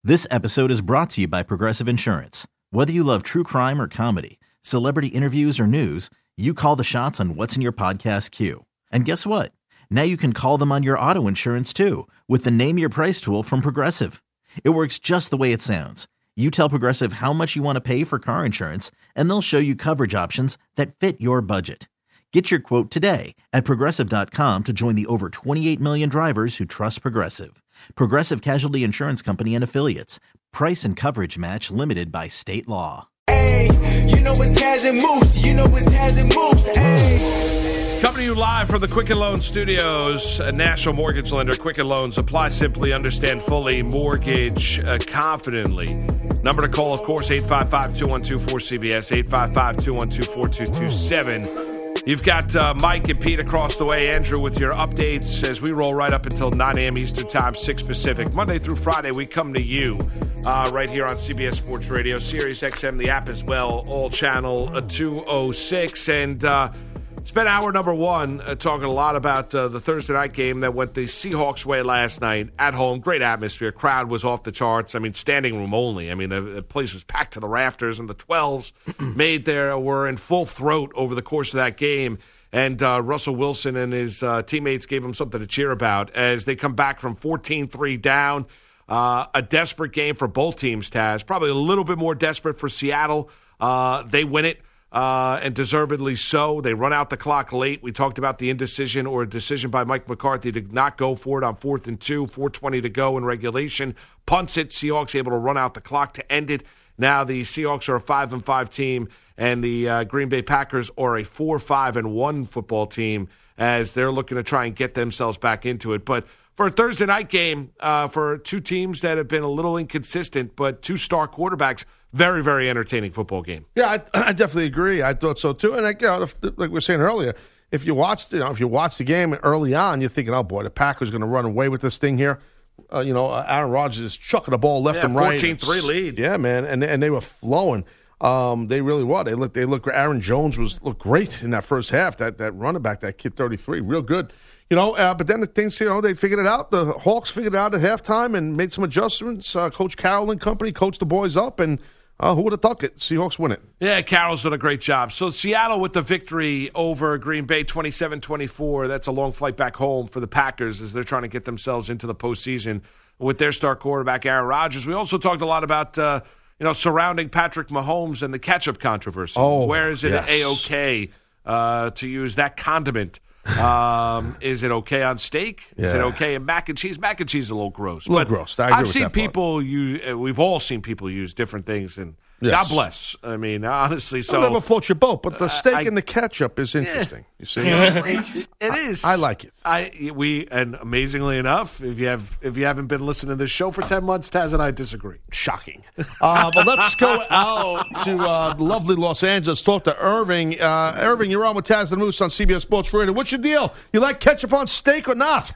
This episode is brought to you by Progressive Insurance. Whether you love true crime or comedy, celebrity interviews or news, you call the shots on what's in your podcast queue. And guess what? Now you can call them on your auto insurance too with the Name Your Price tool from Progressive. It works just the way it sounds. You tell Progressive how much you want to pay for car insurance, and they'll show you coverage options that fit your budget. Get your quote today at Progressive.com to join the over 28 million drivers who trust Progressive. Progressive Casualty Insurance Company and Affiliates. Price and coverage match limited by state law. Hey, you know it's Taz and Moose. You know it's Taz and Moose. Hey. Coming to you live from the Quicken Loans Studios, a national mortgage lender. Quicken Loans. Apply simply, understand fully, mortgage confidently. Number to call, of course, 855-212-4CBS, 855-212-4227. You've got Mike and Pete across the way. Andrew with your updates as we roll right up until 9 a.m. Eastern Time, 6 Pacific. Monday through Friday, we come to you right here on CBS Sports Radio, Sirius XM, the app as well, all channel 206. And spent hour number one talking a lot about the Thursday night game that went the Seahawks' way last night at home. Great atmosphere. Crowd was off the charts. I mean, standing room only. I mean, the place was packed to the rafters, and the 12s were in full throat over the course of that game. And Russell Wilson and his teammates gave him something to cheer about as they come back from 14-3 down. A desperate game for both teams, Taz. Probably a little bit more desperate for Seattle. They win it. And deservedly so. They run out the clock late. We talked about the indecision or a decision by Mike McCarthy to not go for it on 4th and 2, 4:20 to go in regulation. Punts it. Seahawks able to run out the clock to end it. Now the Seahawks are a 5-5 team, and the Green Bay Packers are a 4-5-1 football team as they're looking to try and get themselves back into it. But for a Thursday night game, for two teams that have been a little inconsistent, but two star quarterbacks, very, very entertaining football game. Yeah, I definitely agree. I thought so too. And like we were saying earlier, if you watched the game early on, you're thinking, oh boy, the Packers are going to run away with this thing here. Aaron Rodgers is chucking the ball left and right. 14-3 lead. Yeah, man, and they were flowing. They really were. They looked. Aaron Jones looked great in that first half. That running back, that kid 33, real good. But then the things, they figured it out. The Hawks figured it out at halftime and made some adjustments. Coach Carroll and company coached the boys up, and who would have thought it? Seahawks win it. Yeah, Carroll's done a great job. So Seattle with the victory over Green Bay, 27-24. That's a long flight back home for the Packers as they're trying to get themselves into the postseason with their star quarterback, Aaron Rodgers. We also talked a lot about surrounding Patrick Mahomes and the catch-up controversy. Oh, where is it yes. A-OK to use that condiment? Is it okay on steak? Yeah. Is it okay in mac and cheese? Mac and cheese is a little gross. A little gross. I agree I've with seen that people use. We've all seen people use different things, and yes. God bless. I mean, honestly, so I'll never float your boat, but the steak and the ketchup is interesting. You see, it is. I like it. And amazingly enough, if you haven't been listening to this show for 10 months, Taz and I disagree. Shocking. But let's go out to lovely Los Angeles. Talk to Irving. Irving, you're on with Taz and Moose on CBS Sports Radio. What's your deal? You like ketchup on steak or not?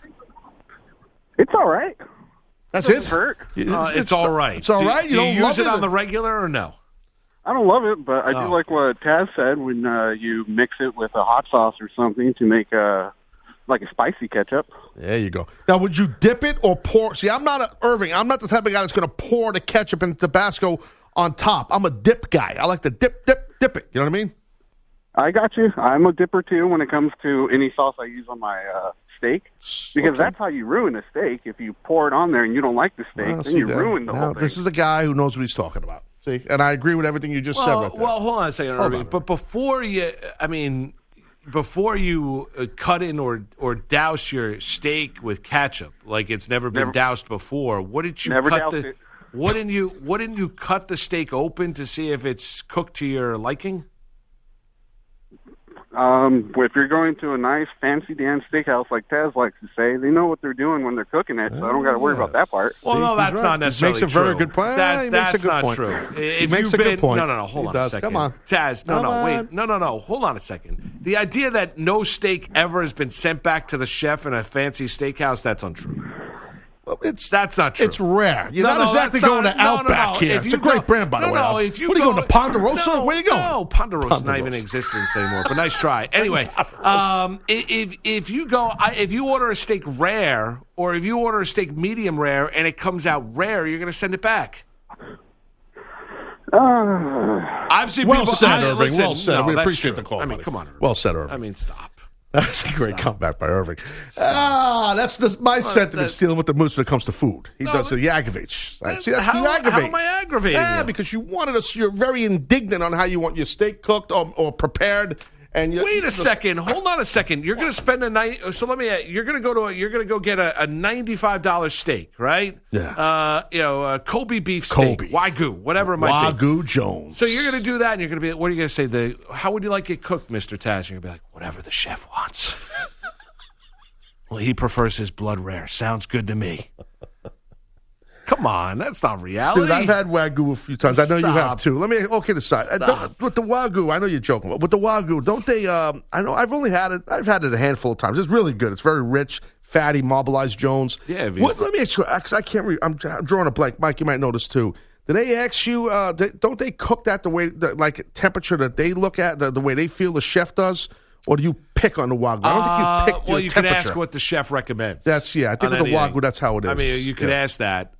It's all right. That's it. it. Hurt. It's all right. It's all right. Do you don't use love it on the regular or no? I don't love it, but I do like what Taz said when you mix it with a hot sauce or something to make like a spicy ketchup. There you go. Now, would you dip it or pour? See, I'm not Irving. I'm not the type of guy that's going to pour the ketchup and Tabasco on top. I'm a dip guy. I like to dip it. You know what I mean? I got you. I'm a dipper, too, when it comes to any sauce I use on my steak. Because that's how you ruin a steak. If you pour it on there and you don't like the steak, then you ruin the whole thing. This is a guy who knows what he's talking about. See? And I agree with everything you just said right there. Well, hold on a second, Irving. But before you cut in or douse your steak with ketchup, like it's never been doused before, what did you cut the? Wouldn't you cut the steak open to see if it's cooked to your liking? If you're going to a nice fancy Dan steakhouse like Taz likes to say, they know what they're doing when they're cooking it, so I don't got to worry about that part. Well, no, that's not necessarily true. Makes a very good point. That's not true. He makes a good point. No, hold on a second. Come on. Taz, wait. No, hold on a second. The idea that no steak ever has been sent back to the chef in a fancy steakhouse, that's untrue. That's not true. It's rare. You're not exactly going to Outback here. It's a great brand, by the way. If you what are you going to Ponderosa? Where are you going? No, Ponderosa is not even in existence anymore. But nice try. Anyway, if you order a steak rare or if you order a steak medium rare and it comes out rare, you're going to send it back. I've seen well people. Said, Irving. Listen, well said. We appreciate true. the call. I mean, buddy. come on, Irving. Well said, Irving. I mean, stop. That's a great comeback by Irving. That's my sentiment dealing with the Moose when it comes to food. He does it. He aggravates. Right? See, how am I aggravating you? Because you wanted us. You're very indignant on how you want your steak cooked or prepared. And wait a second. Hold on a second. You're going to spend a night. So let me. You're going to go get a $95 steak, right? Yeah. Kobe beef steak, Wagyu, whatever it might be. Wagyu Jones. So you're going to do that, and you're going to be. What are you going to say? How would you like it cooked, Mr. Taz? You're going to be like, whatever the chef wants. Well, he prefers his blood rare. Sounds good to me. Come on, that's not reality. Dude, I've had Wagyu a few times. I know you have too. Let me, okay, aside. With the Wagyu, I know you're joking, but with the Wagyu, don't they, I know I've had it a handful of times. It's really good. It's very rich, fatty, marbleized Jones. Yeah. Let me ask you, because I can't I'm drawing a blank. Mike, you might know this too. Did they ask you, don't they cook that the way, like temperature that they look at, the way they feel the chef does? Or do you pick on the Wagyu? I don't think you pick your temperature. Can ask what the chef recommends. I think with the Wagyu, that's how it is. I mean, you could ask that.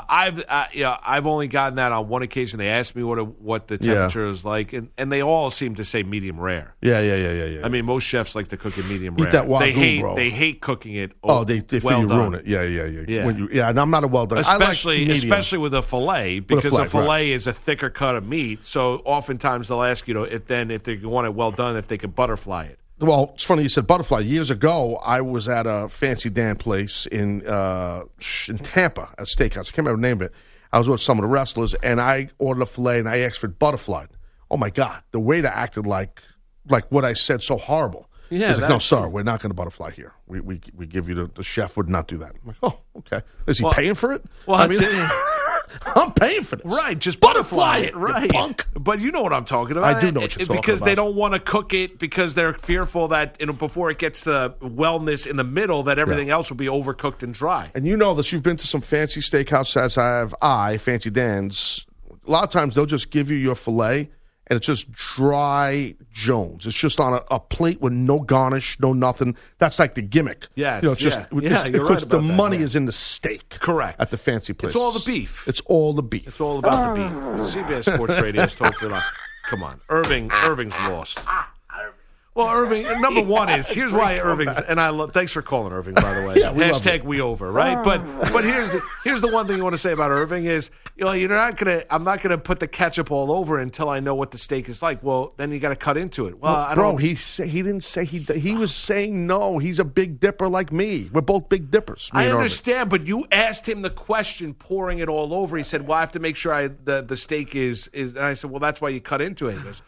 I've only gotten that on one occasion. They asked me what the temperature is like, and they all seem to say medium rare. Yeah. I mean, most chefs like to cook it medium rare. Eat that Wagyu, bro. They hate cooking it. They feel you ruin it. Yeah. And I'm not a well done. Especially with a fillet, because a fillet is a thicker cut of meat. So oftentimes they'll ask you if they want it well done, if they can butterfly it. Well, it's funny you said butterfly. Years ago, I was at a Fancy Dan place in Tampa, a steakhouse. I can't remember the name of it. I was with some of the wrestlers, and I ordered a filet, and I asked for it butterflied. Oh, my God. The waiter acted like what I said so horrible. Yeah, he's like, no, sir, we're not going to butterfly here. We give you the chef would not do that. I'm like, oh, okay. Is he paying for it? Well, I mean, I'm paying for this. Right, just butterfly it, right. You punk. But you know what I'm talking about. I do know what you're talking because about. they don't want to cook it because they're fearful that before it gets the wellness in the middle that everything else will be overcooked and dry. And you know this. You've been to some fancy steakhouses, as have Fancy Dan's. A lot of times they'll just give you your filet, and it's just dry Jones. It's just on a plate with no garnish, no nothing. That's like the gimmick. Yes, it's just because the money is in the steak. Correct. At the fancy places. It's all the beef. It's all the beef. It's all about the beef. CBS Sports Radio is totally lost. Come on. Irving's lost. Well, Irving, number one is, here's why Irving's, and thanks for calling Irving, by the way. Hashtag we over, right? But here's the one thing you want to say about Irving is, I'm not gonna put the ketchup all over until I know what the steak is like. Well, then you got to cut into it. Well, he didn't say he was saying no. He's a big dipper like me. We're both big dippers. I understand, but you asked him the question, pouring it all over. He said, "Well, I have to make sure the steak is." And I said, "Well, that's why you cut into it." He goes,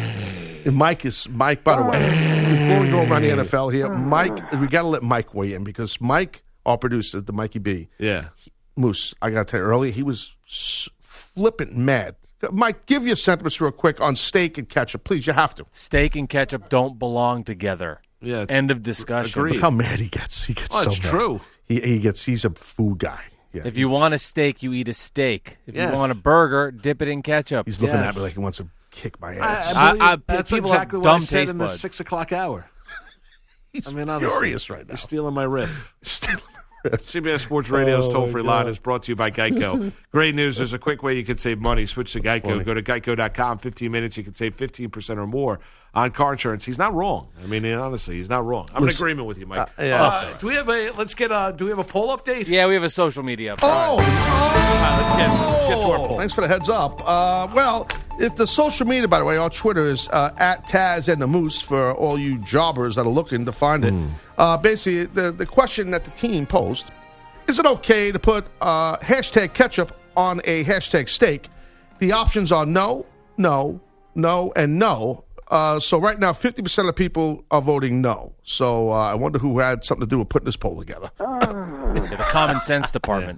Mike, by the way, before we go around the NFL here, Mike, we got to let Mike weigh in because Mike, our producer, the Mikey B, Moose, I got to tell you earlier, he was flippant mad. Mike, give your sentiments real quick on steak and ketchup, please. You have to. Steak and ketchup don't belong together. Yeah, end of discussion. Look how mad he gets. He gets so it's mad. True. He's a food guy. Yeah. If you want a steak, you eat a steak. If you want a burger, dip it in ketchup. He's looking at me like he wants to kick my ass. That's people exactly have what I dumb said taste in the buds. 6 o'clock hour. He's honestly, furious right now. You're stealing my riff. CBS Sports Radio's toll-free line is brought to you by Geico. Great news. There's a quick way you can save money. Switch to Geico. Go to geico.com. 15 minutes, you can save 15% or more on car insurance. He's not wrong. I mean, honestly, he's not wrong. I'm in agreement with you, Mike. Do we have a poll update? Yeah, we have a social media update. All right, let's get to our poll. Thanks for the heads up. If the social media, by the way, our Twitter is at Taz and the Moose for all you jobbers that are looking to find it. Basically, the question that the team posed, is it okay to put hashtag ketchup on a hashtag steak? The options are no, no, no, and no. So right now, 50% of people are voting no. So I wonder who had something to do with putting this poll together. The Common Sense Department.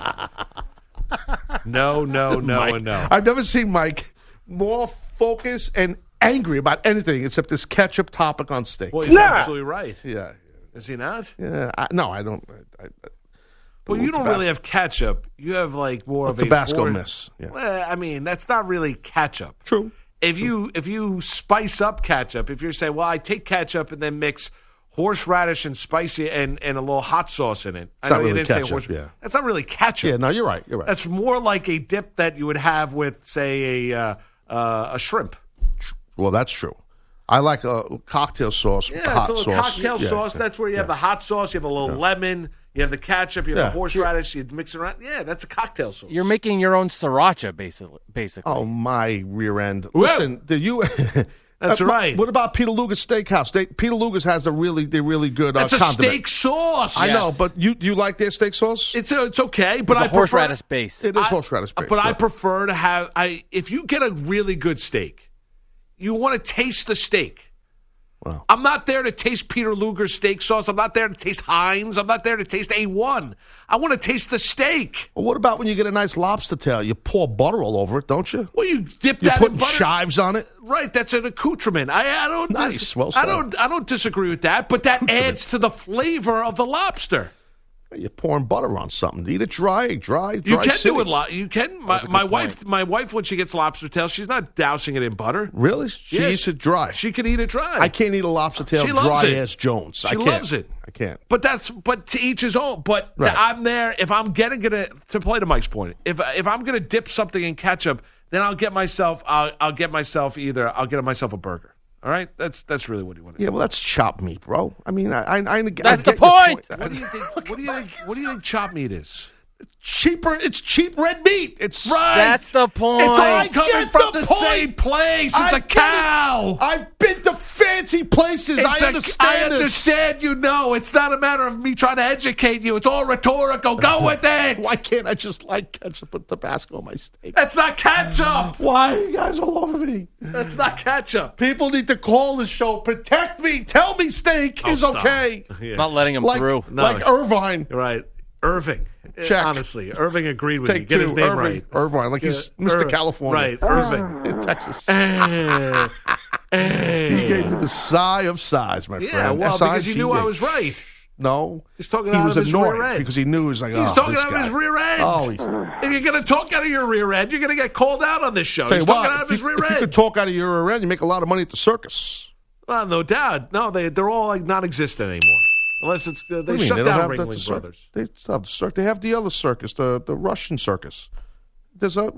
No, Mike, and no. I've never seen Mike more focused and angry about anything except this ketchup topic on steak. Well, he's absolutely right. Yeah. Is he not? Yeah. No, I don't. Well, you don't really have ketchup. You have like more of a Tabasco mist. Yeah. Well, I mean, that's not really ketchup. True. If you spice up ketchup, if you're saying, well, I take ketchup and then mix horseradish and spicy and a little hot sauce in it. It's not really ketchup, That's not really ketchup. Yeah, no, you're right. That's more like a dip that you would have with, say, a shrimp. Well, that's true. I like a cocktail sauce, hot it's a little cocktail sauce. That's where you have the hot sauce, you have a little lemon, you have the ketchup, you have the horseradish, you mix it around. Yeah, that's a cocktail sauce. You're making your own sriracha, basically. Oh, my rear end. Listen, That's right. What about Peter Luger's Steakhouse? Peter Luger's has the really good That's a condiment. steak sauce. I know, but do you like their steak sauce? It's okay, but I prefer horseradish base. It is horseradish base. But I prefer to have if you get a really good steak, you want to taste the steak. Wow. I'm not there to taste Peter Luger's steak sauce. I'm not there to taste Heinz. I'm not there to taste A1. I want to taste the steak. Well, what about when you get a nice lobster tail? You pour butter all over it, don't you? Well, you dip You that put in butter. chives on it. Right, that's an accoutrement. I don't. Nice, well said. I don't disagree with that, but that adds to the flavor of the lobster. You're pouring butter on something. Eat it dry. You can do it. You can. My wife, when she gets lobster tail, she's not dousing it in butter. Really? She eats it dry. She can eat it dry. I can't eat a lobster tail dry as Jones. She loves it. I can't. But to each his own. But I'm there if I'm gonna to play to Mike's point. If I'm gonna dip something in ketchup, then I'll get myself a burger. All right, that's really what you want to do. Yeah, well, that's chopped meat, bro. I mean, that's the point. What do you think chopped meat is? Cheaper. It's cheap red meat. It's right. That's the point. It's all coming from the same place. It's a cow. I've been to fancy places. I understand. You know, it's not a matter of me trying to educate you. It's all rhetorical. Go with it. Why can't I just like ketchup and Tabasco on my steak? That's not ketchup. Why are you guys all over me? That's not ketchup. People need to call the show. Protect me. Tell me steak is okay. Yeah. Not letting him through. Like Irvine. Right. Irving. Check. Honestly, Irving agreed with Take you. Get his name right. Irvine, like he's Mr. California. Right, Irving. In Texas. Hey. He gave you the sigh of sighs, my friend. Yeah, well, because he knew I was right. No. He's talking out of his rear end. Because he knew he was like, he's talking out of his rear end. Oh, if you're going to talk out of your rear end, you're going to get called out on this show. He's talking out of his rear end. If you could talk out of your rear end, you make a lot of money at the circus. Well, no doubt. No, they're all like non-existent anymore. Unless it's they shut down Ringling Brothers. They stopped the circus. They have the other circus, the Russian circus. There's not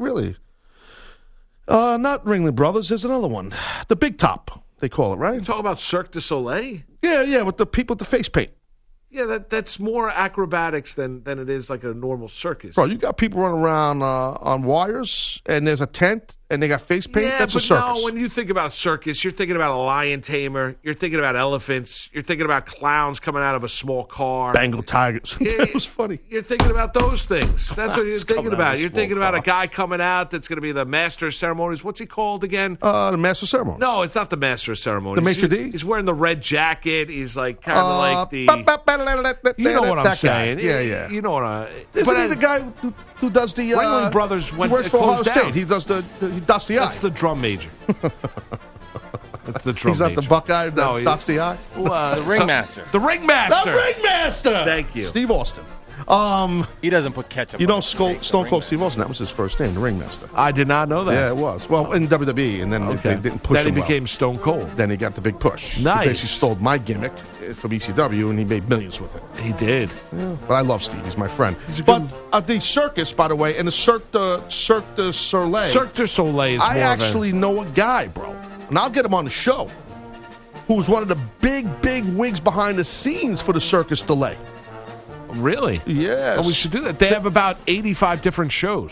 Ringling Brothers. There's another one, the Big Top. They call it, right? You talk about Cirque du Soleil. Yeah, with the people with the face paint. Yeah, that's more acrobatics than it is like a normal circus. Bro, you got people running around on wires, and there's a tent, and they got face paint. Yeah, that's but a circus. No, when you think about a circus, you're thinking about a lion tamer. You're thinking about elephants. You're thinking about clowns coming out of a small car. Bengal tigers. That was funny. You're thinking about those things. That's what you're thinking about. You're thinking about a guy coming out that's going to be the master of ceremonies. What's he called again? The master of ceremonies. No, it's not the master of ceremonies. The maitre d'? He's wearing the red jacket. He's like kind of like the. You know what I'm saying? Yeah. You know what I. Isn't he the guy who does the Ringling Brothers he works for Ohio State. He does he dots the I. That's the drum major. That's the drum major. He's not the Buckeye that dots the I? The ringmaster. The ringmaster. The ringmaster. Thank you. Steve Austin. He doesn't put ketchup on Stone Cold Steve Austin, that was his first name, the ringmaster. I did not know that. Yeah, it was. Well, in WWE, and then they didn't push him. Then he became Stone Cold. Then he got the big push. Nice. He basically stole my gimmick from ECW, and he made millions with it. He did. Yeah. But I love Steve. He's my friend. But the circus, by the way, and the Cirque du Soleil. Cirque du Soleil is I actually know a guy, bro, and I'll get him on the show, who was one of the big wigs behind the scenes for the Circus du Soleil. Really? Yes. Oh, we should do that. They have about 85 different shows.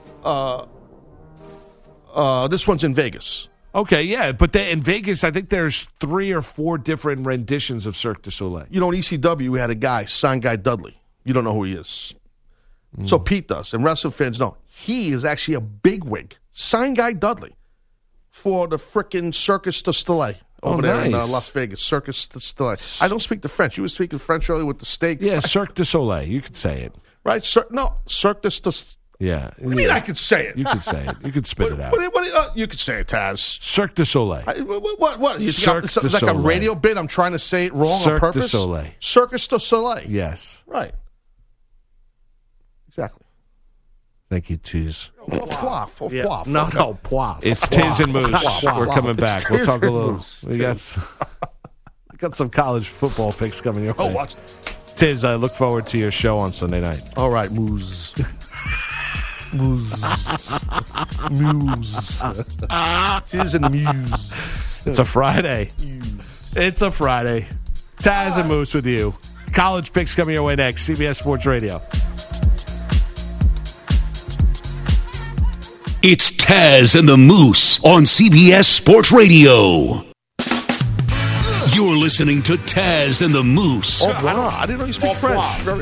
This one's in Vegas. Okay, yeah, but in Vegas, I think there's 3 or 4 different renditions of Cirque du Soleil. You know, in ECW, we had a guy, Sign Guy Dudley. You don't know who he is. So Pete does, and wrestling fans know. He is actually a bigwig, Sign Guy Dudley, for the frickin' Circus du Soleil. Over there in Las Vegas, Circus du Soleil. I don't speak the French. You were speaking French earlier with the steak. Yeah, Cirque du Soleil. You could say it. Right? Cirque du Soleil. Yeah. What do you mean I could say it? You could say it. You could spit it out. You could say it, Taz. Cirque du Soleil. What? Cirque du Soleil. Like a radio bit? I'm trying to say it wrong on purpose? Cirque du Soleil. Circus du Soleil. Yes. Right. Exactly. Thank you, Tiz. Poif. No, Poif. It's Tiz and Moose. We're coming back. We'll talk a little. We got some college football picks coming your way. Watch that. Tiz, I look forward to your show on Sunday night. All right, Moose. Moose. Tiz and Muse. It's a Friday. It's a Friday. Taz and Moose with you. College picks coming your way next. CBS Sports Radio. It's Taz and the Moose on CBS Sports Radio. You're listening to Taz and the Moose. Oh, wow. I didn't know you speak French.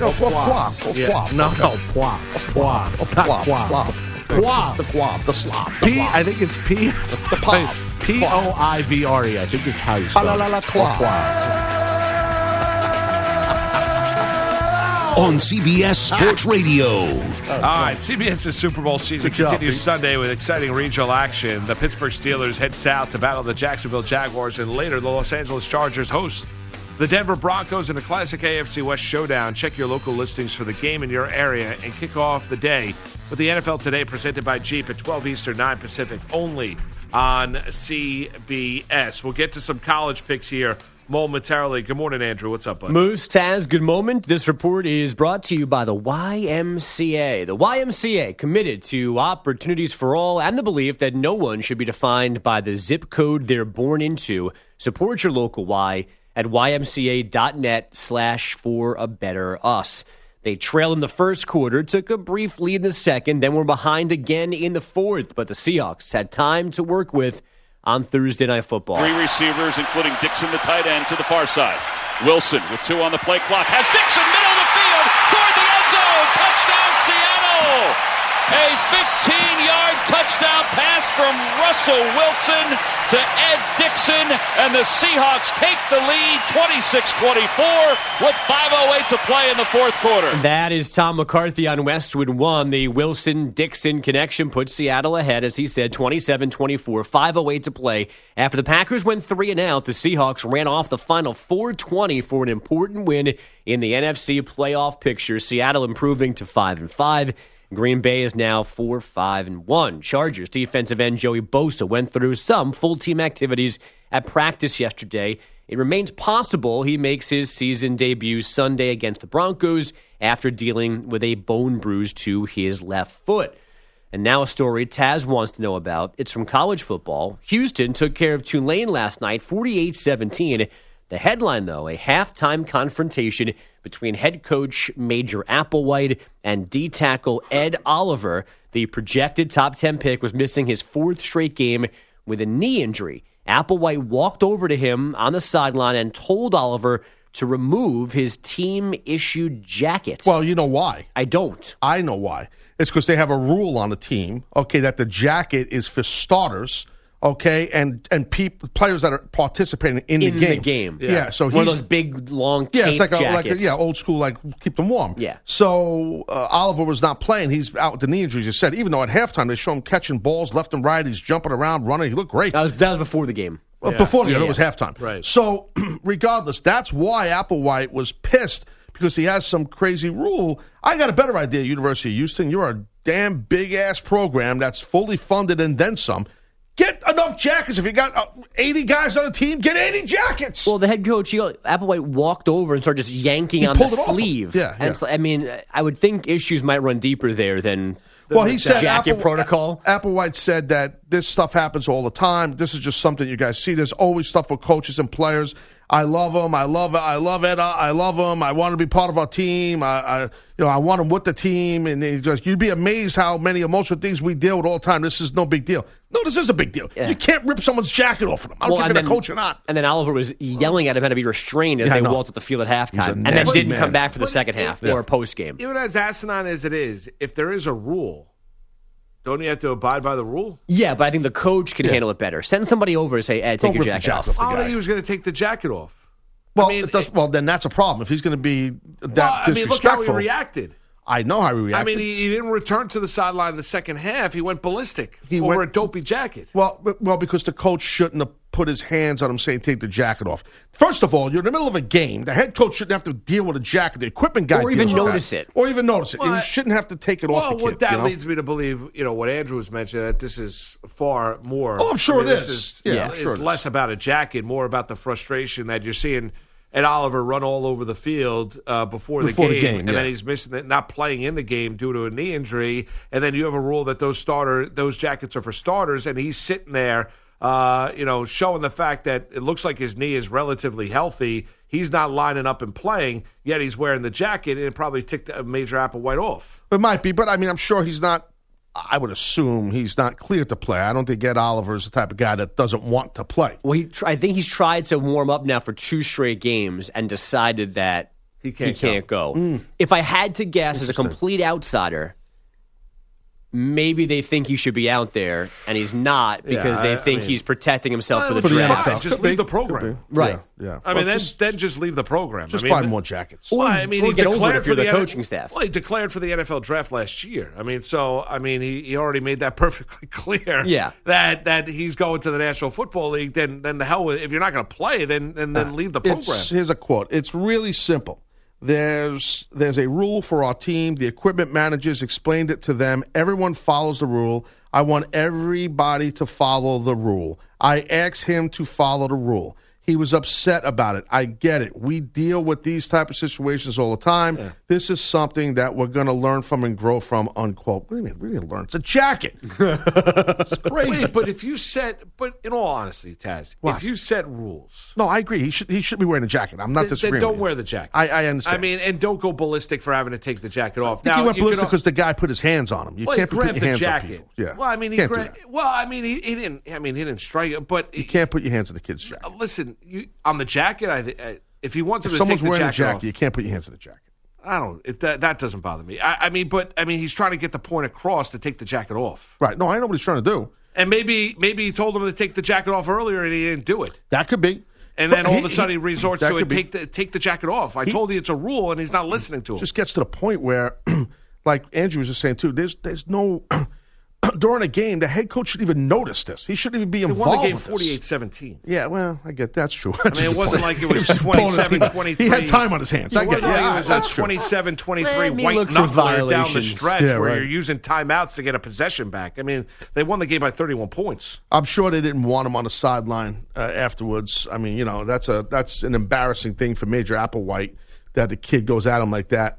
The slop. I think it's P. The pop. P-O-I-V-R-E. I think it's how you spell it. On CBS Sports Radio. All right, CBS's Super Bowl season continues Sunday with exciting regional action. The Pittsburgh Steelers head south to battle the Jacksonville Jaguars, and later the Los Angeles Chargers host the Denver Broncos in a classic AFC West showdown. Check your local listings for the game in your area and kick off the day with the NFL Today presented by Jeep at 12 Eastern, 9 Pacific, only on CBS. We'll get to some college picks here momentarily. Good morning, Andrew. What's up, bud? Moose, Taz, good moment. This report is brought to you by the YMCA. The YMCA, committed to opportunities for all and the belief that no one should be defined by the zip code they're born into. Support your local Y at ymca.net/for-a-better-us. They trailed in the first quarter, took a brief lead in the second, then were behind again in the fourth, but the Seahawks had time to work with on Thursday Night Football. 3 receivers, including Dixon, the tight end, to the far side. Wilson, with 2 on the play clock, has Dixon, middle of the field, toward the end zone. Touchdown, Seattle! A 15-yard touchdown pass from Russell Wilson to Ed Dixon, and the Seahawks take the lead 26-24 with 5:08 to play in the fourth quarter. That is Tom McCarthy on Westwood 1. The Wilson-Dixon connection puts Seattle ahead, as he said, 27-24, 5:08 to play. After the Packers went 3 and out, the Seahawks ran off the final 4:20 for an important win in the NFC playoff picture. Seattle improving to 5-5. Green Bay is now 4-5-1. Chargers defensive end Joey Bosa went through some full-team activities at practice yesterday. It remains possible he makes his season debut Sunday against the Broncos after dealing with a bone bruise to his left foot. And now a story Taz wants to know about. It's from college football. Houston took care of Tulane last night, 48-17. The headline, though, a halftime confrontation between head coach Major Applewhite and D-tackle Ed Oliver. The projected top 10 pick was missing his 4th straight game with a knee injury. Applewhite walked over to him on the sideline and told Oliver to remove his team-issued jacket. Well, you know why? I don't. I know why. It's because they have a rule on the team, okay, that the jacket is for starters, okay, and players that are participating in the game. Yeah. So one of those big, long cape it's like jackets. old school, like keep them warm. Yeah. So Oliver was not playing. He's out with the knee injuries, you said. Even though at halftime they show him catching balls left and right. He's jumping around, running. He looked great. That was before the game. Before the game, it was halftime. Right. So regardless, that's why Applewhite was pissed, because he has some crazy rule. I got a better idea, University of Houston. You're a damn big-ass program that's fully funded and then some. Get enough jackets. If you got 80 guys on the team, get 80 jackets. Well, the head coach, Applewhite, walked over and started just yanking on the sleeve. I mean, I would think issues might run deeper there than he said jacket protocol. Applewhite said that this stuff happens all the time. This is just something you guys see. There's always stuff with coaches and players. I love him. I love Ed. I love him. I want to be part of our team. I want him with the team. And you'd be amazed how many emotional things we deal with all the time. This is no big deal. No, this is a big deal. Yeah. You can't rip someone's jacket off of them. I don't care if you're a coach or not. And then Oliver was yelling at him how to be restrained as they walked up the field at halftime, and then didn't come back for the second half or post game. Even as asinine as it is, if there is a rule, don't you have to abide by the rule? Yeah, but I think the coach can handle it better. Send somebody over and say, Ed, take your jacket off. I don't think he was going to take the jacket off. Well, then that's a problem. If he's going to be that disrespectful. Look how he reacted. I know how he reacted. I mean, he didn't return to the sideline in the second half. He went ballistic over a dopey jacket. Well, because the coach shouldn't have put his hands on him saying, take the jacket off. First of all, you're in the middle of a game. The head coach shouldn't have to deal with a jacket. The equipment guy or even deals with notice that. it. Or even notice it. Well, you shouldn't have to take it off the kid. What that leads me to believe, what Andrew was mentioning, that this is far more. Oh, I'm sure it this is. It's less about a jacket, more about the frustration that you're seeing Ed Oliver run all over the field before the game, and then he's missing it, not playing in the game due to a knee injury, and then you have a rule that those jackets are for starters, and he's sitting there, showing the fact that it looks like his knee is relatively healthy. He's not lining up and playing, yet he's wearing the jacket, and it probably ticked Major Applewhite off. It might be, but I'm sure he's not. I would assume he's not cleared to play. I don't think Ed Oliver is the type of guy that doesn't want to play. Well, I think he's tried to warm up now for 2 straight games and decided that he can't go. If I had to guess as a complete outsider, maybe they think he should be out there, and he's not because they think he's protecting himself for the draft. Just leave the program. Right. Yeah. Then just leave the program. Just buy more jackets. Or he get over it if you're for the coaching staff. Well, he declared for the NFL draft last year. He already made that perfectly clear. Yeah. That he's going to the National Football League. Then the hell with it. If you're not going to play, then leave the program. Here's a quote. It's really simple. There's a rule for our team. The equipment managers explained it to them. Everyone follows the rule. I want everybody to follow the rule. I asked him to follow the rule. He was upset about it. I get it. We deal with these type of situations all the time. Yeah. This is something that we're going to learn from and grow from, unquote. What do you mean? We're going to learn? It's a jacket. It's crazy. Wait, but in all honesty, Taz, if you set rules. No, I agree. He should be wearing a jacket. I'm not disagreeing. Then don't wear the jacket. I understand. And don't go ballistic for having to take the jacket off. I think he went ballistic because the guy put his hands on him. You can't put your hands on people. Yeah. Well, he didn't. He didn't strike it, but you can't put your hands on the kid's jacket. Listen, on the jacket, if he wants him to take the jacket off. Someone's wearing a jacket, you can't put your hands on the jacket. I don't. That doesn't bother me. He's trying to get the point across to take the jacket off. Right. No, I know what he's trying to do. And maybe he told him to take the jacket off earlier and he didn't do it. That could be. And then all of a sudden he resorts to it. Take the jacket off. I told you it's a rule, and he's not listening to him. Just gets to the point where, like Andrew was just saying too. There's no. During a game, the head coach should even notice this. He shouldn't even be involved. They won the game 48-17. Yeah, well, I get that's true. It wasn't like it was 27-23. He had time on his hands. I get it. It was a 27-23 white knuckler down the stretch where you're using timeouts to get a possession back. They won the game by 31 points. I'm sure they didn't want him on the sideline afterwards. That's an embarrassing thing for Major Applewhite that the kid goes at him like that.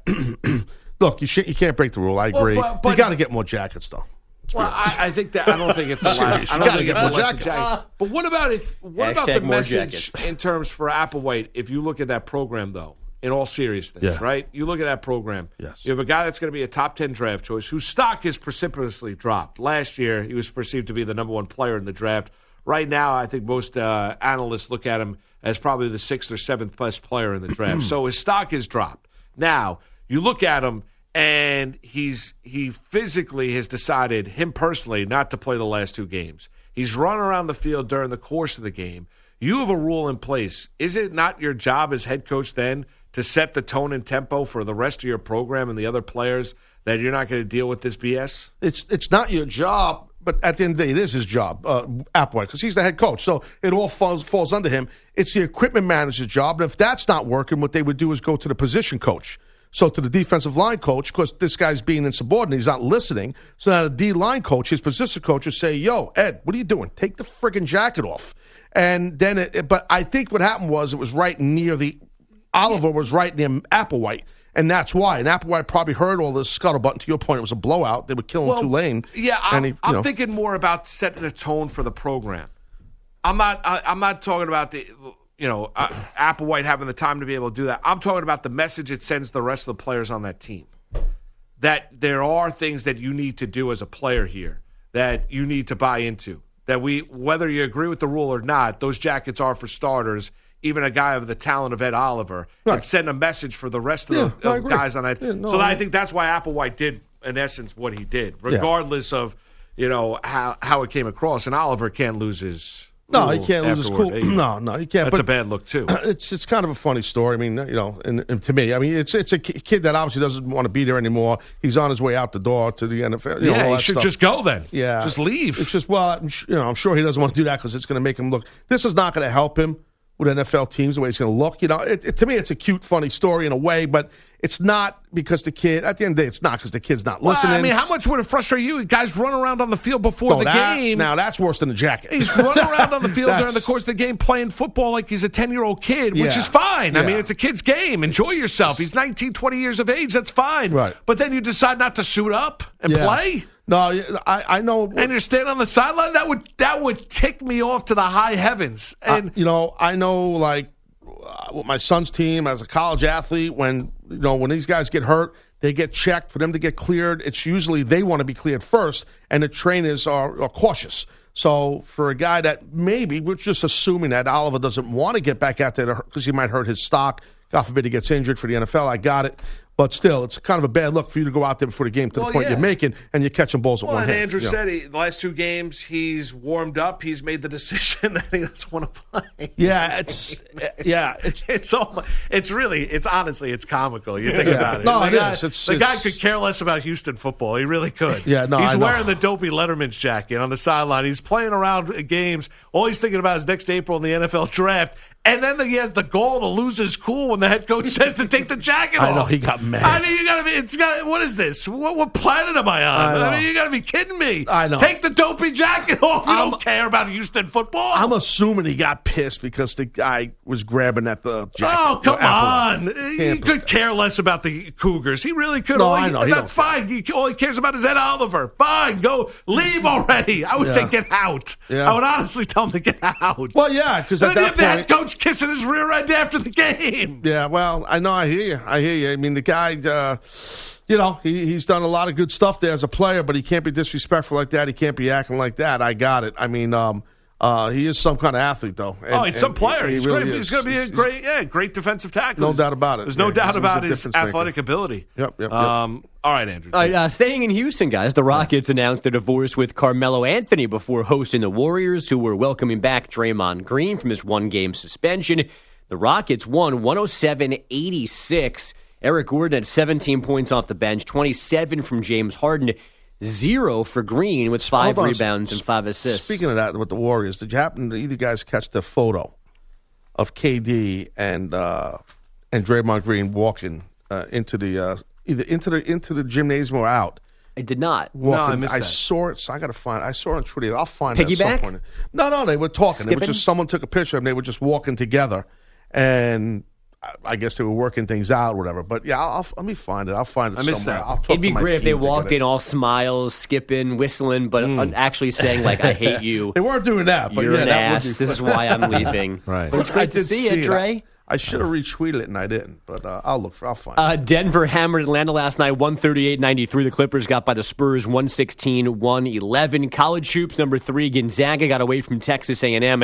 Look, you can't break the rule. I agree. But you got to get more jackets, though. Well, I think that I don't think it's a lot. I don't think it's a jacket. But what about the message in terms for Applewhite? If you look at that program, though, in all seriousness, right? You look at that program. Yes. You have a guy that's going to be a top 10 draft choice whose stock is precipitously dropped. Last year, he was perceived to be the number 1 player in the draft. Right now, I think most analysts look at him as probably the 6th or 7th best player in the draft. So his stock is dropped. Now, you look at him. And he physically has decided, him personally, not to play the last 2 games. He's run around the field during the course of the game. You have a rule in place. Is it not your job as head coach then to set the tone and tempo for the rest of your program and the other players that you're not going to deal with this BS? It's not your job, but at the end of the day, it is his job, Applewhite, because he's the head coach. So it all falls under him. It's the equipment manager's job. And if that's not working, what they would do is go to the position coach. So to the defensive line coach, because this guy's being insubordinate, he's not listening. So now the D-line coach, his position coach, will say, yo, Ed, what are you doing? Take the friggin' jacket off. And then, but I think what happened was it was right near Oliver was right near Applewhite. And that's why. And Applewhite probably heard all this scuttlebutt. To your point, it was a blowout. They were killing Tulane. Yeah, I'm thinking more about setting a tone for the program. I'm not talking about Applewhite having the time to be able to do that. I'm talking about the message it sends the rest of the players on that team. That there are things that you need to do as a player here that you need to buy into. That whether you agree with the rule or not, those jackets are for starters, even a guy of the talent of Ed Oliver, and send a message for the rest of the guys on that. Yeah, I think that's why Applewhite did, in essence, what he did, regardless of how it came across. And Oliver can't lose his No, he can't lose his cool. afterward. No, he can't. That's a bad look too. It's kind of a funny story. I mean, and to me, I mean, it's a kid that obviously doesn't want to be there anymore. He's on his way out the door to the NFL. He should just go then. Yeah, just leave. It's just I'm sure he doesn't want to do that because it's going to make him look. This is not going to help him with NFL teams the way it's going to look. To me, it's a cute, funny story in a way, but it's not because the kid. At the end of the day, it's not because the kid's not listening. I mean, how much would it frustrate you? Guys run around on the field before the game. Now that's worse than the jacket. He's running around on the field during the course of the game playing football like he's a 10-year-old kid, which is fine. Yeah. I mean, it's a kid's game. Enjoy yourself. He's 19, 20 years of age. That's fine. Right. But then you decide not to suit up and play? No, I know. And you're standing on the sideline? That would tick me off to the high heavens. And I know, like, with my son's team as a college athlete, when these guys get hurt, they get checked. For them to get cleared, it's usually they want to be cleared first, and the trainers are cautious. So for a guy that maybe, we're just assuming that Oliver doesn't want to get back out there because he might hurt his stock. God forbid he gets injured for the NFL. I got it. But still, it's kind of a bad look for you to go out there before the game to the point you're making, and you're catching balls with one hand. And Andrew said the last 2 games he's warmed up. He's made the decision that he doesn't want to play. Yeah, it's honestly comical. You think about it. No, it is. The guy could care less about Houston football. He really could. Yeah, no, he's wearing the dopey Letterman's jacket on the sideline. He's playing around games. All he's thinking about is next April in the NFL draft. And then he has the goal to lose his cool when the head coach says to take the jacket off. I know, he got mad. I mean, what is this? What planet am I on? I mean, you got to be kidding me. I know. Take the dopey jacket off. You don't care about Houston football. I'm assuming he got pissed because the guy was grabbing at the jacket. Oh, come on. He could care less about the Cougars. He really could. No, I know. That's fine. All he cares about is Ed Oliver. Fine, go. Leave already. I would say get out. Yeah. I would honestly tell him to get out. Well, yeah, because at that point, the head coach kissing his rear end after the game. Yeah, well, I know. I hear you. I mean, the guy, he's done a lot of good stuff there as a player, but he can't be disrespectful like that. He can't be acting like that. I got it. I mean, he is some kind of athlete, though. He's some player. He's really going to be a great defensive tackle. No doubt about it. There's no doubt about his athletic ability. Yep. All right, Andrew. Staying in Houston, guys, the Rockets announced their divorce with Carmelo Anthony before hosting the Warriors, who were welcoming back Draymond Green from his 1-game suspension. The Rockets won 107-86. Eric Gordon had 17 points off the bench, 27 from James Harden, 0 for Green with 5 rebounds and 5 assists. Speaking of that with the Warriors, did you happen to either guys catch the photo of KD and Draymond Green walking into the gymnasium or out? I did not. Walking, I missed that. I saw it, so I got to find it. I saw it on Twitter. I'll find it at some Piggyback? point. No, they were talking. Skipping? It was just someone took a picture of them. They were just walking together, and I guess they were working things out or whatever. But yeah, let me find it. I'll find it somewhere. I'll talk It'd be to my great if they team to walked get in all smiles, skipping, whistling, but actually saying, like, I hate you. They weren't doing that, but You're yeah, an that ass. would be This is why I'm leaving. Right. But it's great to see you, Dre. I should have retweeted it and I didn't, but I'll find it. Denver hammered Atlanta last night, 138-93. The Clippers got by the Spurs, 116-111. College hoops, number 3, Gonzaga got away from Texas A&M,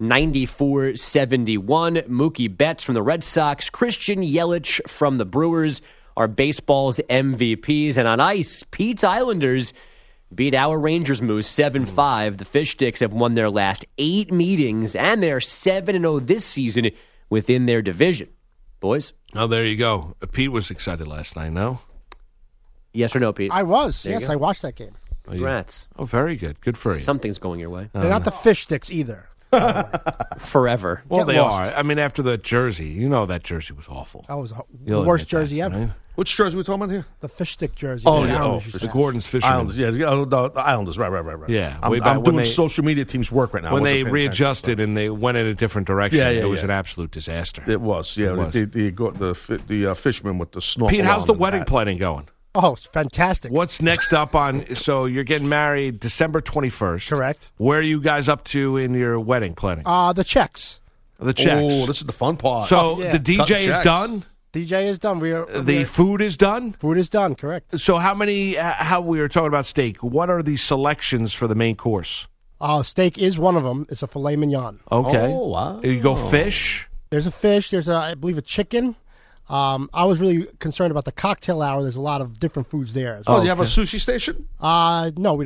94-71. Mookie Betts from the Red Sox, Christian Yelich from the Brewers are baseball's MVPs. And on ice, Pete's Islanders beat our Rangers Moose 7-5. The Fish Sticks have won their last 8 meetings, and they're 7-0 this season within their division. Boys? Oh, there you go. Pete was excited last night, no? Yes or no, Pete? I was. There you Yes, go. I watched that game. Congrats. Oh, very good. Good for you. Something's going your way. They're not the Fish Sticks either. Forever. Well, Get they lost. are. I mean, after the jersey, you know that jersey was awful. That was the You'll worst admit that, jersey ever. right? Which jersey we talking about here? The Fish Stick jersey. Oh, the yeah. Islanders used to The have. Gordon's Fisherman. Islanders, the Islanders, right. Yeah, I'm way back when doing they- social media teams work right now. When I wasn't they paying attention, readjusted and they went in a different direction, Yeah, it was yeah. an absolute disaster. It was, yeah. It was. The fisherman with the snorkel. Pete, how's on the and wedding hat. planning going? Oh, it's fantastic. What's next up on? So you're getting married December 21st. Correct. Where are you guys up to in your wedding planning? The checks. The checks. Oh, this is the fun part. So yeah. the DJ Cutting is checks. done. DJ is done. The food is done. food is done. Correct. So how many? How we were talking about steak? What are the selections for the main course? Steak is one of them. It's a filet mignon. Okay. Oh, wow. You go fish. There's a fish. There's I believe a chicken. I was really concerned about the cocktail hour. There's a lot of different foods there. As Oh, well. do you have a sushi station? No, we don't.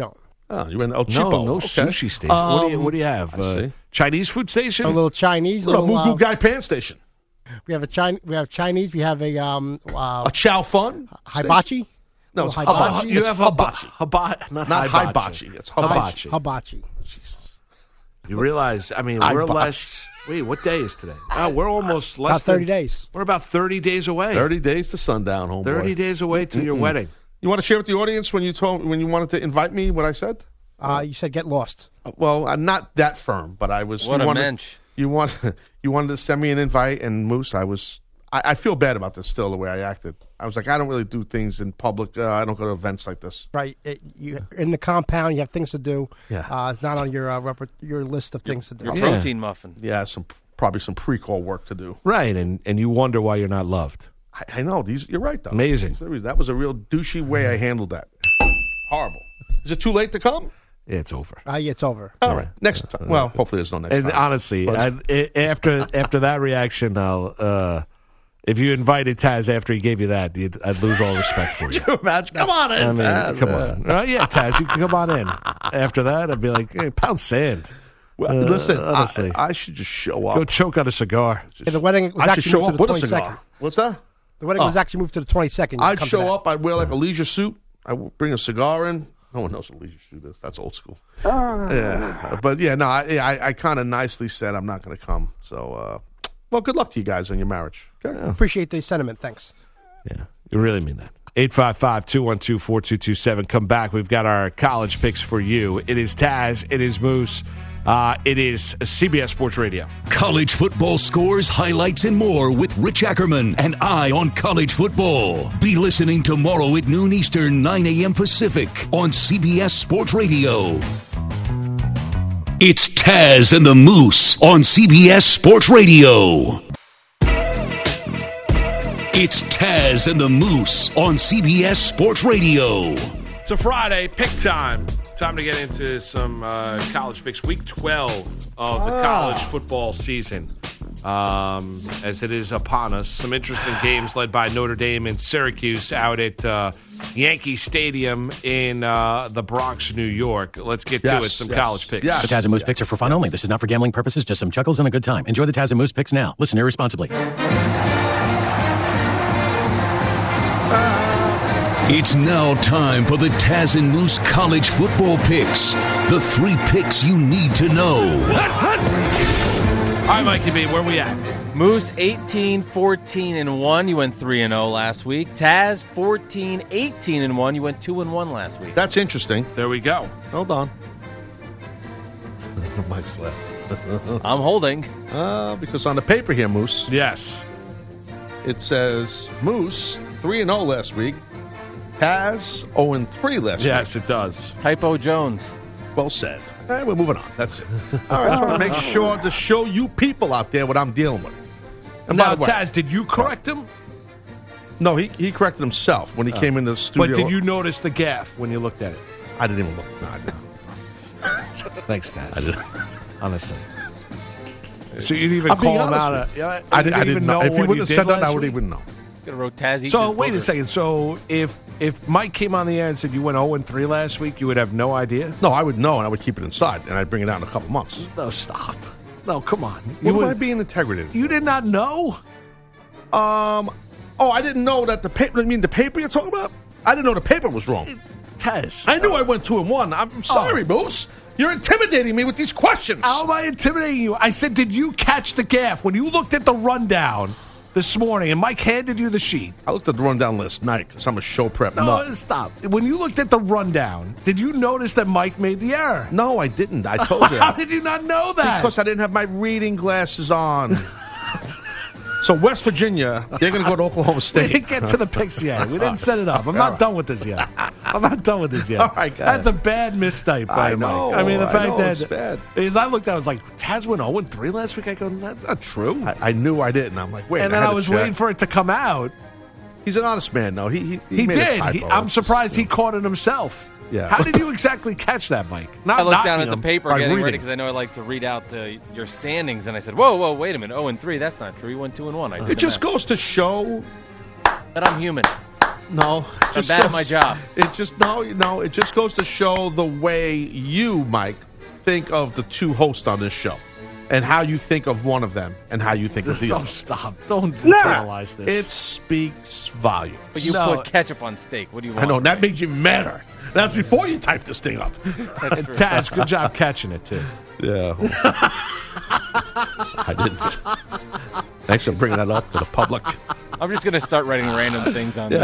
Oh, you went El Cheapo. No sushi station. What do you have? Chinese food station? A little Chinese. Little Mugu Gai Pan station. We have Chinese. We have a Chow Fun? Hibachi. No, it's hibachi. You have hibachi. Not hibachi. It's hibachi. Hibachi. Jesus. You realize, we're less... Wait, what day is today? Oh, we're almost less about 30 days. We're about 30 days away. 30 days to sundown, homeboy. 30 days away to your wedding. You want to share with the audience when you wanted to invite me, what I said? You said get lost. Well, I'm not that firm, but I was. What a mensch. You wanted to send me an invite, and Moose, I feel bad about this still, the way I acted. I was like, I don't really do things in public. I don't go to events like this. Right. You in the compound, you have things to do. Yeah. It's not on your list of things to do. Your protein muffin. Yeah, probably some pre-call work to do. Right, and you wonder why you're not loved. I know. You're right, though. Amazing. That was a real douchey way I handled that. Horrible. Is it too late to come? Yeah, it's over. Yeah, it's over. All right. Next time. Well, hopefully there's no next time. And honestly, after that reaction, if you invited Taz after he gave you that, I'd lose all respect for you. Come on in, Taz. Come on. Yeah, Taz, you can come on in. After that, I'd be like, hey, pound sand. Well, listen, honestly. I should just show up. Go choke on a cigar. The wedding was I should show up with a 22nd. cigar. What's that? The wedding was actually moved to the 22nd. I'd show up. I'd wear like a leisure suit. I would bring a cigar in. No one knows what a leisure suit is. That's old school. Yeah, but I kind of nicely said I'm not going to come. So, well, good luck to you guys on your marriage. Okay? Yeah. Appreciate the sentiment. Thanks. Yeah, you really mean that. 855-212-4227. Come back. We've got our college picks for you. It is Taz. It is Moose. It is CBS Sports Radio. College football scores, highlights, and more with Rich Ackerman and Eye on College Football. Be listening tomorrow at noon Eastern, 9 a.m. Pacific on CBS Sports Radio. It's Taz and the Moose on CBS Sports Radio. It's Taz and the Moose on CBS Sports Radio. It's a Friday, pick time. Time to get into some college picks. Week 12 of the college football season, as it is upon us. Some interesting games led by Notre Dame and Syracuse out at Yankee Stadium in the Bronx, New York. Let's get to it. Some college picks. The Taz and Moose picks are for fun only. This is not for gambling purposes, just some chuckles and a good time. Enjoy the Taz and Moose picks now. Listen irresponsibly. It's now time for the Taz and Moose college football picks. The 3 picks you need to know. All right, Mikey B, where we at? Moose 18-14-1. You went 3-0 last week. Taz 14-18-1. You went 2-1 last week. That's interesting. There we go. Hold on. Mike's left. I'm holding. Because on the paper here, Moose. Yes. It says Moose 3-0 last week. Taz 0-3 last week. Yes, it does. Typo Jones. Well said. We're moving on. That's it. All right, I just want to make sure to show you people out there what I'm dealing with. And now, by the way, Taz, did you correct him? No, he corrected himself when he came in the studio. But did you notice the gaffe when you looked at it? I didn't even look. No, I didn't. Thanks, Taz. I didn't. Honestly. So you didn't even call him out? I didn't even know. If he wouldn't have said that, I wouldn't even know. So wait a second. So if Mike came on the air and said you went 0-3 last week, you would have no idea? No, I would know, and I would keep it inside, and I'd bring it out in a couple months. No, stop. No, come on. What am I being integrated? You did not know? I didn't know that the paper. I mean, the paper you're talking about? I didn't know the paper was wrong. Tez. I knew I went 2-1. I'm sorry, Moose. You're intimidating me with these questions. How am I intimidating you? I said, did you catch the gaffe when you looked at the rundown this morning and Mike handed you the sheet? I looked at the rundown last night because I'm a show prep nut. Stop. When you looked at the rundown, did you notice that Mike made the error? No, I didn't. I told you. How did you not know that? Because I didn't have my reading glasses on. So West Virginia, they're going to go to Oklahoma State. We didn't get to the picks yet. We didn't set it up. I'm not done with this yet. All right, that's a bad mistype by Mike. I mean, the fact that it's bad. As I looked, I was like, Taz went 0-3 last week. I go, that's not true. I knew I didn't. I'm like, wait. And then I was waiting for it to come out. He's an honest man, though. He made did. A typo. I'm surprised he caught it himself. Yeah. How did you exactly catch that, Mike? I looked down at the paper getting ready because I know I like to read out your standings, and I said, whoa, wait a minute, 0-3, that's not true. You went 2-1. It just goes to show that I'm human. No. I'm bad at my job. It just goes to show the way you, Mike, think of the two hosts on this show. And how you think of one of them, and how you think of the other. Stop. Don't internalize this. It speaks volume. But you put ketchup on steak. What do you want? I know, that made you madder. That's before you typed this thing up. And Taz, good job catching it, too. Yeah. I didn't. Thanks for bringing that up to the public. I'm just going to start writing random things on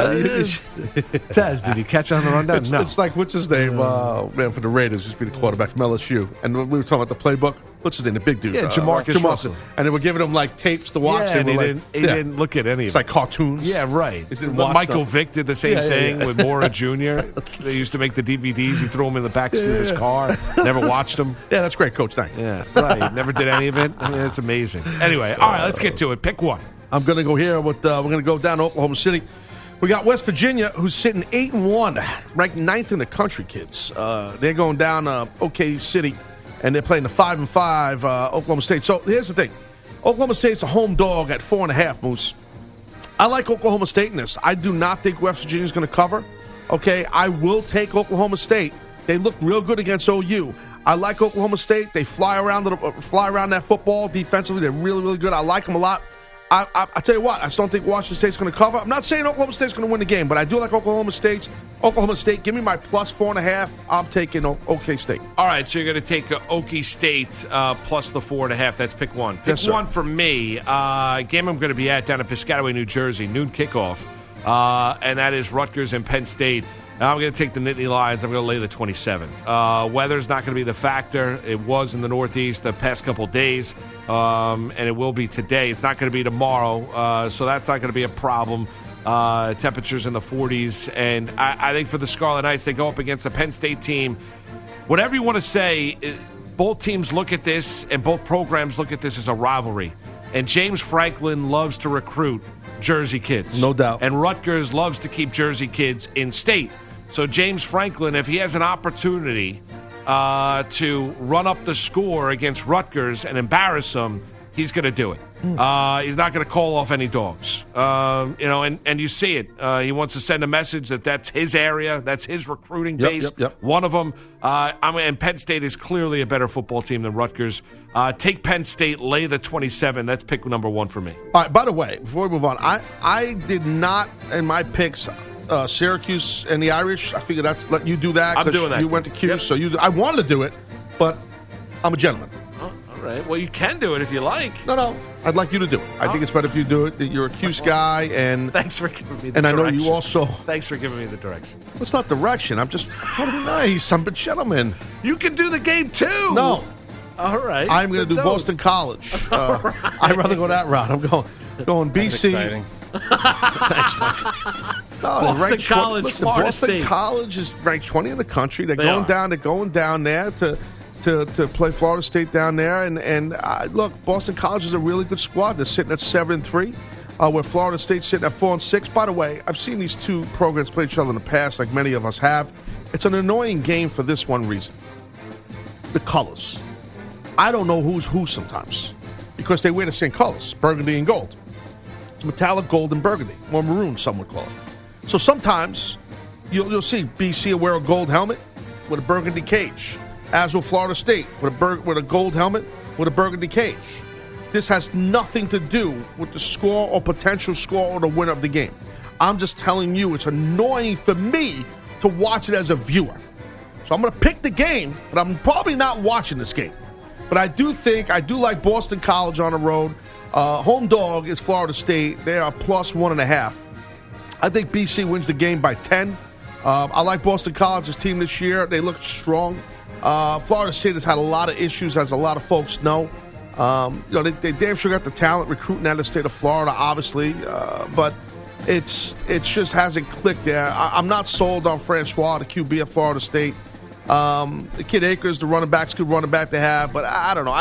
Taz, did you catch on the rundown? It's like, what's his name? Man, for the Raiders, used to be the quarterback from LSU. And we were talking about the playbook. What's his name? The big dude. Yeah, Jamarcus Russell. And they were giving him, like, tapes to watch. Yeah, and he didn't look at any of it. It's like cartoons. Yeah, right. Michael Vick did the same thing with Mora Jr. They used to make the DVDs. He threw them in the backseat of his car. Never watched them. Yeah, that's great, Coach. Thank you. Yeah, right. Never did any of it. I mean, it's amazing. Anyway, all right, let's get to it. Pick one. I'm going to go here with, we're going to go down to Oklahoma City. We got West Virginia, who's sitting 8-1, ranked 9th in the country, kids. They're going down OK City, and they're playing the 5-5 Oklahoma State. So here's the thing. Oklahoma State's a home dog at 4.5, Moose. I like Oklahoma State in this. I do not think West Virginia's going to cover. Okay, I will take Oklahoma State. They look real good against OU. I like Oklahoma State. They fly around that football defensively. They're really, really good. I like them a lot. I tell you what, I just don't think Washington State's going to cover. I'm not saying Oklahoma State's going to win the game, but I do like Oklahoma State. Oklahoma State, give me my plus 4.5. I'm taking OK State. All right, so you're going to take OK State plus the 4.5. That's pick one. Pick one for me. Game I'm going to be at down in Piscataway, New Jersey, noon kickoff, and that is Rutgers and Penn State. Now I'm going to take the Nittany Lions. I'm going to lay the 27. Weather's not going to be the factor. It was in the Northeast the past couple days, and it will be today. It's not going to be tomorrow, so that's not going to be a problem. Temperatures in the 40s. And I think for the Scarlet Knights, they go up against a Penn State team. Whatever you want to say, both teams look at this, and both programs look at this as a rivalry. And James Franklin loves to recruit Jersey kids. No doubt. And Rutgers loves to keep Jersey kids in state. So James Franklin, if he has an opportunity to run up the score against Rutgers and embarrass them, he's going to do it. He's not going to call off any dogs. And you see it. He wants to send a message that that's his area, that's his recruiting base. Yep. One of them. And Penn State is clearly a better football team than Rutgers. Take Penn State, lay the 27. That's pick number one for me. All right, by the way, before we move on, I did not, in my picks, Syracuse and the Irish. I figured I'd let you do that. I'm doing that. You went to Cuse, so I wanted to do it, but I'm a gentleman. Oh, all right. Well, you can do it if you like. No. I'd like you to do it. I think it's better if you do it. You're a Cuse guy, and thanks for giving me the direction. direction. I know you also. Thanks for giving me the direction. Well, it's not direction. I'm just trying to be nice. I'm a gentleman. You can do the game too. No. All right. I'm going to do Boston College. Right. I'd rather go that route. I'm going BC. Thanks, Mike. No, Boston College, Florida Boston State. College is ranked 20 in the country. They're going down there to play Florida State down there. And look, Boston College is a really good squad. They're sitting at 7-3, where Florida State's sitting at 4-6. By the way, I've seen these two programs play each other in the past, like many of us have. It's an annoying game for this one reason: the colors. I don't know who's who sometimes because they wear the same colors, burgundy and gold. It's metallic gold and burgundy, or maroon, some would call it. So sometimes you'll see BC will wear a gold helmet with a burgundy cage, as will Florida State with a gold helmet with a burgundy cage. This has nothing to do with the score or potential score or the winner of the game. I'm just telling you it's annoying for me to watch it as a viewer. So I'm going to pick the game, but I'm probably not watching this game. But I do like Boston College on the road. Home dog is Florida State. They are plus 1.5. I think BC wins the game by 10. I like Boston College's team this year. They look strong. Florida State has had a lot of issues, as a lot of folks know. They damn sure got the talent recruiting out of the state of Florida, obviously. But it just hasn't clicked there. I'm not sold on Francois, the QB at Florida State. The Kid Akers, the running back's good running back they have, but I don't know.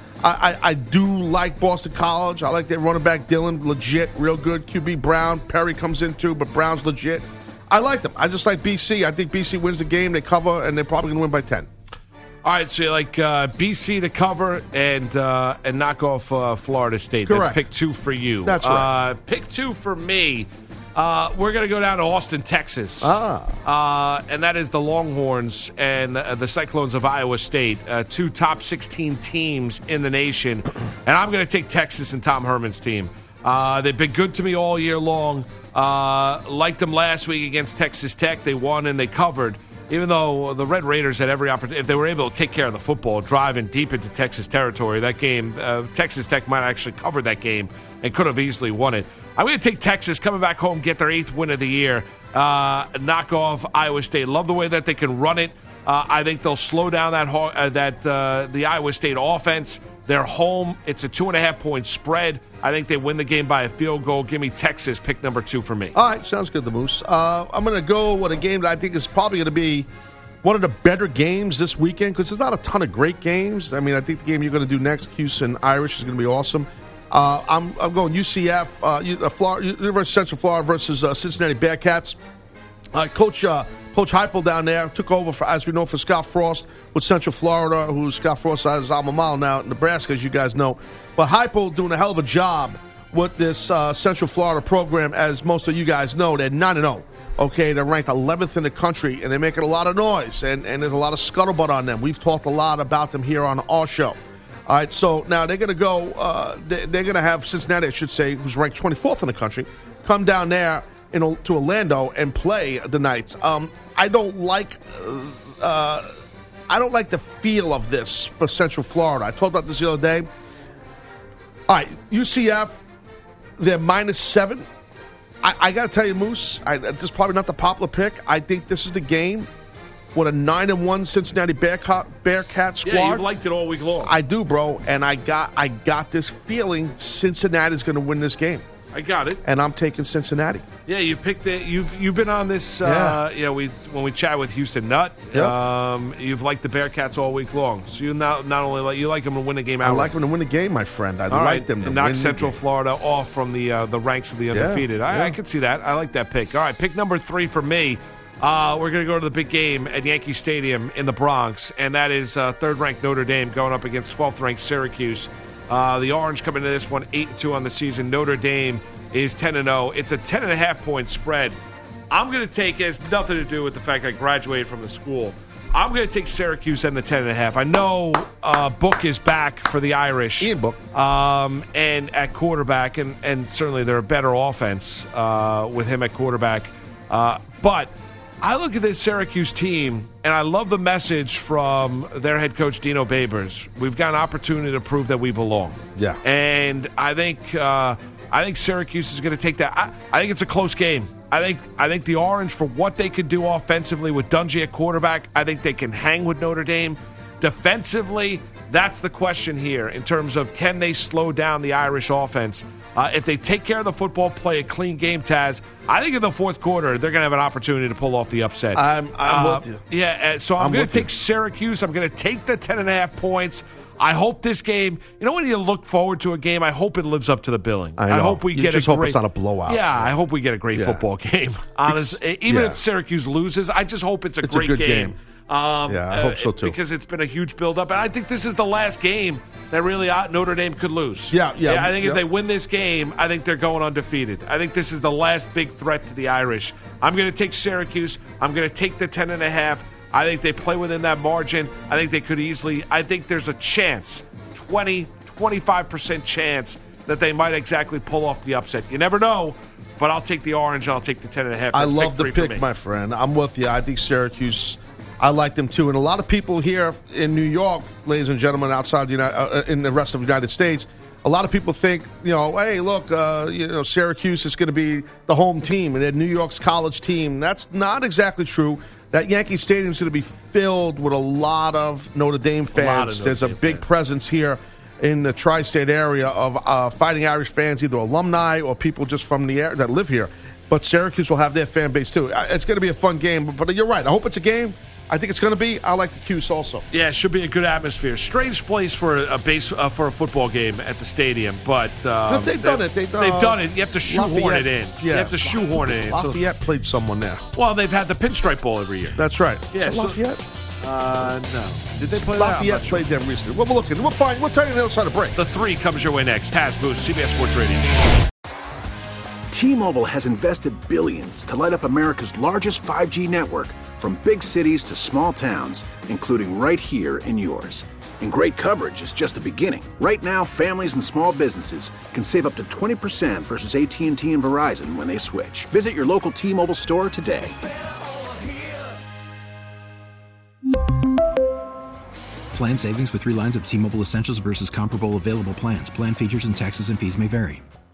I do like Boston College. I like their running back Dylan, legit, real good. QB Brown, Perry comes in too, but Brown's legit. I like them. I just like BC. I think BC wins the game. They cover, and they're probably going to win by 10. All right, so you like BC to cover and knock off Florida State. Correct. That's pick two for you. That's right. Pick two for me. We're going to go down to Austin, Texas. And that is the Longhorns and the Cyclones of Iowa State, two top 16 teams in the nation. And I'm going to take Texas and Tom Herman's team. They've been good to me all year long. Liked them last week against Texas Tech. They won and they covered. Even though the Red Raiders had every opportunity, if they were able to take care of the football, driving deep into Texas territory, that game, Texas Tech might have actually covered that game and could have easily won it. I'm going to take Texas, coming back home, get their 8th win of the year, knock off Iowa State. Love the way that they can run it. I think they'll slow down the Iowa State offense. They're home. It's a 2.5-point spread. I think they win the game by a field goal. Give me Texas, pick number 2 for me. All right, sounds good, the Moose. I'm going to go with a game that I think is probably going to be one of the better games this weekend because there's not a ton of great games. I mean, I think the game you're going to do next, Houston Irish, is going to be awesome. I'm going UCF, University of Central Florida versus Cincinnati Bearcats. Coach Heupel down there took over, as we know, for Scott Frost with Central Florida, who Scott Frost has alma mater now in Nebraska, as you guys know. But Heupel doing a hell of a job with this Central Florida program, as most of you guys know. They're 9-0. Okay, they're ranked 11th in the country, and they're making a lot of noise, and there's a lot of scuttlebutt on them. We've talked a lot about them here on our show. All right, so now they're going to go. They're going to have Cincinnati, I should say, who's ranked 24th in the country, come down there to Orlando and play the Knights. I don't like the feel of this for Central Florida. I talked about this the other day. All right, UCF, they're -7. I got to tell you, Moose, this is probably not the popular pick. I think this is the game. With a 9-1 Cincinnati Bearcat squad. Yeah, you've liked it all week long. I do, bro, and I got this feeling Cincinnati's going to win this game. I got it, and I'm taking Cincinnati. Yeah, you picked it. You've been on this. When we chat with Houston Nutt, you've liked the Bearcats all week long. So you not only like them to win the game outright. I like them to win the game, my friend. I like them to knock win Central Florida off from the ranks of the undefeated. I can see that. I like that pick. All right, pick number 3 for me. We're going to go to the big game at Yankee Stadium in the Bronx, and that is 3rd-ranked Notre Dame going up against 12th-ranked Syracuse. The Orange coming into this one 8-2 on the season. Notre Dame is 10-0. It's a 10.5-point spread. I'm going to take, it has nothing to do with the fact I graduated from the school. I'm going to take Syracuse and the 10.5. I know Book is back for the Irish. Ian Book. And at quarterback, and certainly they're a better offense with him at quarterback. But I look at this Syracuse team, and I love the message from their head coach, Dino Babers. We've got an opportunity to prove that we belong. Yeah. And I think Syracuse is going to take that. I think it's a close game. I think the Orange, for what they could do offensively with Dungy at quarterback, I think they can hang with Notre Dame. Defensively, that's the question here in terms of can they slow down the Irish offense. If they take care of the football, play a clean game, Taz, I think in the fourth quarter they're going to have an opportunity to pull off the upset. I'm with you. Yeah, so I'm going to take Syracuse. I'm going to take the 10.5 points. I hope this game, when you look forward to a game, I hope it lives up to the billing. I hope we get hope it's not a blowout. Yeah, I hope we get a great football game. Honestly, even if Syracuse loses, I just hope it's a great game. I hope so too. Because it's been a huge build-up, and I think this is the last game that really Notre Dame could lose. Yeah. I think if they win this game, I think they're going undefeated. I think this is the last big threat to the Irish. I'm going to take Syracuse. I'm going to take the 10.5. I think they play within that margin. I think they could easily. I think there's a chance, 25% chance that they might exactly pull off the upset. You never know. But I'll take the Orange and I'll take the 10.5. I love the pick, my friend. I'm with you. I think Syracuse. I like them too, and a lot of people here in New York, ladies and gentlemen, outside in the rest of the United States, a lot of people think, hey, look, Syracuse is going to be the home team, and they're New York's college team. That's not exactly true. That Yankee Stadium is going to be filled with a lot of Notre Dame fans. There's a big presence here in the tri-state area of Fighting Irish fans, either alumni or people just from the area that live here. But Syracuse will have their fan base too. It's going to be a fun game. But you're right. I hope it's a game. I think it's going to be. I like the Cuse also. Yeah, it should be a good atmosphere. Strange place for a football game at the stadium, but they've done it. They've done it. You have to shoehorn it in. Yeah. You have to shoehorn it in. Lafayette played someone there. Well, they've had the Pinstripe Bowl every year. That's right. Yeah, Lafayette. No. Did they play Lafayette played them recently. Well, we're looking. We'll find. We'll tell you on the other side of break. The 3 comes your way next. Taz Booth, CBS Sports Radio. T-Mobile has invested billions to light up America's largest 5G network, from big cities to small towns, including right here in yours. And great coverage is just the beginning. Right now, families and small businesses can save up to 20% versus AT&T and Verizon when they switch. Visit your local T-Mobile store today. Plan savings with 3 lines of T-Mobile Essentials versus comparable available plans. Plan features and taxes and fees may vary.